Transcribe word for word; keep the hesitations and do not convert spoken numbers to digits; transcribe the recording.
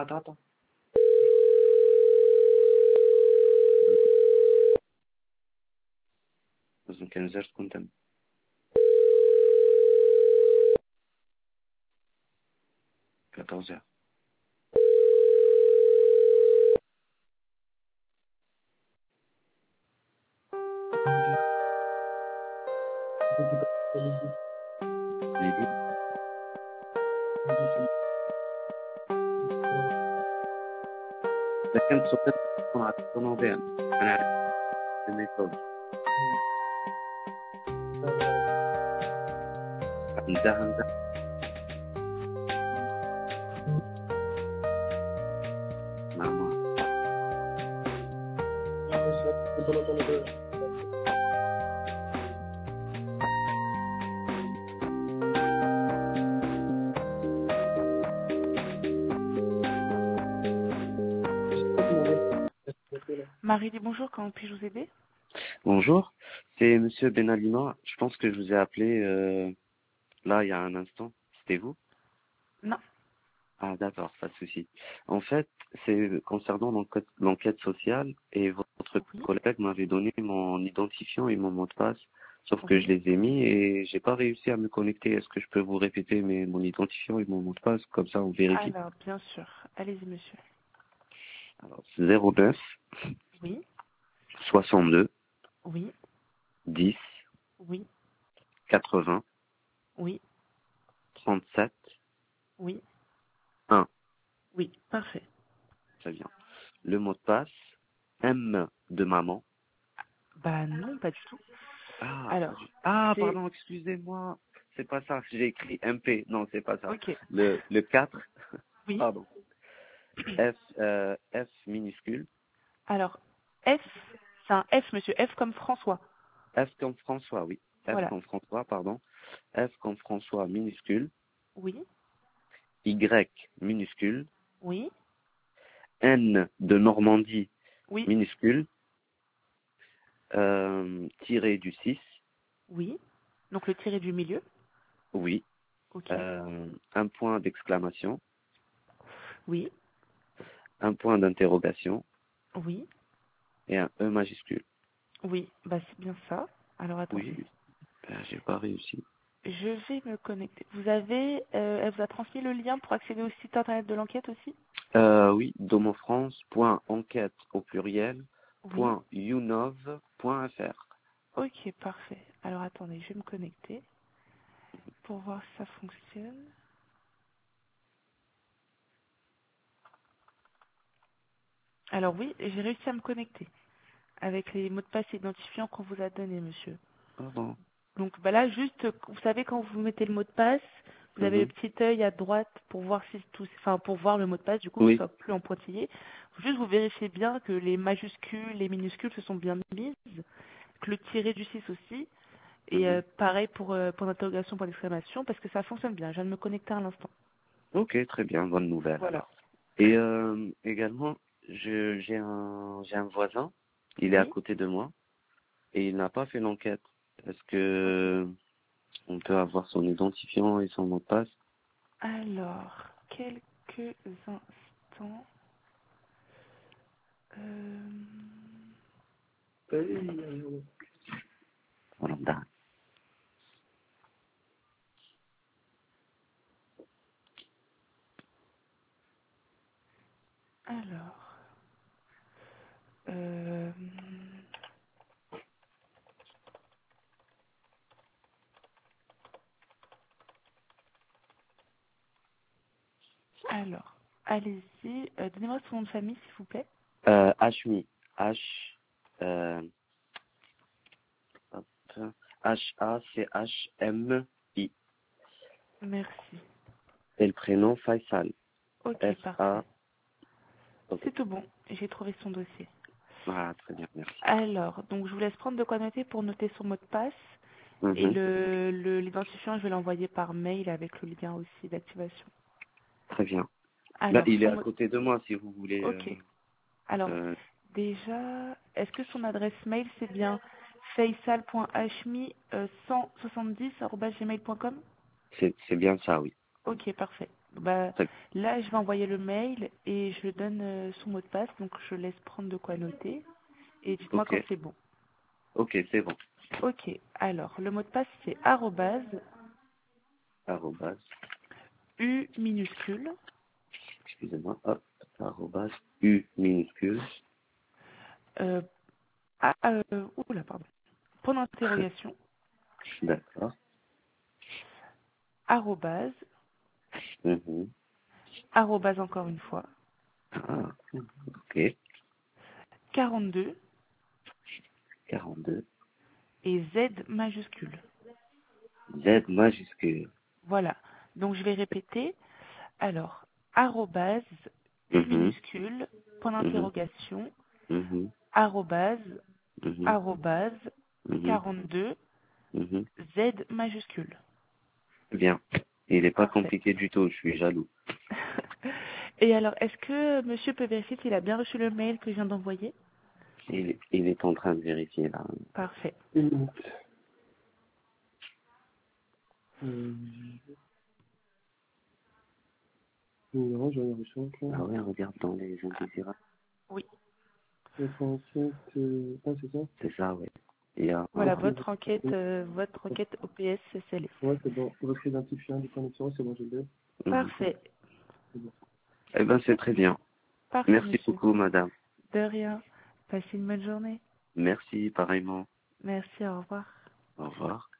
attends, attends. لازم كان زرت كنت quatorze heures. Midi. لكن صوتك طلعت طنوبين. أنا عارف إنه يصوت. همزة همزة. ماما. Marie dit bonjour, comment puis-je vous aider? Bonjour, c'est Monsieur Benalima. Je pense que je vous ai appelé euh, là il y a un instant. C'était vous? Non. Ah d'accord, pas de souci. En fait, c'est concernant l'enquête l'enquête sociale et votre Oui. collègue m'avait donné mon identifiant et mon mot de passe, sauf que Oui. je les ai mis et j'ai pas réussi à me connecter. Est-ce que je peux vous répéter mes, mon identifiant et mon mot de passe, comme ça on vérifie? Alors, bien sûr. Allez-y, monsieur. Alors, zéro neuf Oui. soixante-deux Oui. dix Oui. quatre-vingts Oui. trente-sept Oui. un. Oui. Parfait. Très bien. Le mot de passe, M de maman. Bah non, pas du tout. Ah, pas du- Alors, ah c'est... pardon, excusez-moi. C'est pas ça. J'ai écrit M P. Non, c'est pas ça. Ok. Le, le quatre, Oui. pardon. F, euh, F minuscule. Alors, F, c'est un F, monsieur. F comme François. F comme François, oui. F Voilà. comme François, pardon. F comme François minuscule. Oui. Y minuscule. Oui. N de Normandie Oui. minuscule. Euh, tiré du six. Oui. Donc le tiré du milieu. Oui. Ok. Euh, un point d'exclamation. Oui. Un point d'interrogation. Oui. Et un E majuscule. Oui. Bah c'est bien ça. Alors attendez. Oui. Ben, j'ai pas réussi. Je vais me connecter. Vous avez... euh, elle vous a transmis le lien pour accéder au site internet de l'enquête aussi? Euh, oui, domofrance.enquête au pluriel, Oui. point unov point fr. Ok, parfait. Alors attendez, je vais me connecter pour voir si ça fonctionne. Alors oui, j'ai réussi à me connecter avec les mots de passe identifiants qu'on vous a donnés, monsieur. Pardon. Donc bah là, juste, vous savez, quand vous mettez le mot de passe, vous avez le Mhm. petit œil à droite pour voir si tout, enfin pour voir le mot de passe, du coup, qu'il Oui. soit plus en pointillé. Juste vous vérifiez bien que les majuscules, les minuscules se sont bien mises, que le tiré du six aussi, et euh, Mhm. pareil pour euh, point d'interrogation, point d'exclamation, parce que ça fonctionne bien. Je viens de me connecter à l'instant. Ok, très bien, bonne nouvelle Voilà. alors. Et euh, également, je, j'ai un, j'ai un voisin, il est à Oui. côté de moi et il n'a pas fait l'enquête. Est-ce Ok. que on peut avoir son identifiant et son mot de passe? Alors, quelques instants. Euh, Voilà. alors, euh, alors, allez-y. Euh, donnez-moi son nom de famille, s'il vous plaît. Euh, Hmi, H, euh, hop, H A C H M I. Merci. Et le prénom Faisal. Ok, F A. parfait. Ok. C'est tout bon. J'ai trouvé son dossier. Ah, très bien, merci. Alors, donc je vous laisse prendre de quoi noter pour noter son mot de passe. Et Mhm. le, le, l'identifiant, je vais l'envoyer par mail avec le lien aussi d'activation. Très bien. Là, Alors, il est son à mot... côté de moi si vous voulez. Ok. Euh, Alors, euh, déjà, est-ce que son adresse mail, c'est bien faisal point hmi cent soixante-dix arobase gmail point com? c'est, c'est bien ça, oui. Ok, parfait. Bah, Très- là, je vais envoyer le mail et je donne euh, son mot de passe, donc je laisse prendre de quoi noter. Et dites-moi Ok, quand c'est bon. ok, c'est bon. Ok, alors le mot de passe c'est arrobase Arrobase, U minuscule, excusez-moi, hop, arrobase, U minuscule, euh, ah, euh, oula, pardon, point d'interrogation, d'accord, arrobase, mhm. arrobase encore une fois, Ah, ok, quarante-deux quarante-deux, et Z majuscule. Z majuscule, Voilà, donc je vais répéter. Alors, arrobase U mhm, minuscule, point mhm, d'interrogation, mhm, arrobase, mhm, arrobase, mhm, quarante-deux, mhm. Z majuscule. Bien, il n'est pas Parfait. compliqué du tout, je suis jaloux. Et alors, est-ce que monsieur peut vérifier s'il a bien reçu le mail que je viens d'envoyer? Il, il est en train de vérifier là. Parfait. Une minute. Euh, non, j'ai rien reçu Ah encore. ouais, regarde dans les indésirables. Oui. Votre enquête, euh... ah, c'est ça? C'est ça, ouais. Il y a Voilà, un... votre enquête, euh, votre enquête O P S S L F. Ouais, c'est bon. Votre identifiant du connexion, c'est bon, je l'ai. Mhm. Parfait. C'est bon. Eh ben, c'est très bien. Parfait, Merci monsieur. beaucoup, madame. De rien. Passez une bonne journée. Merci, pareillement. Merci, au revoir. Au revoir.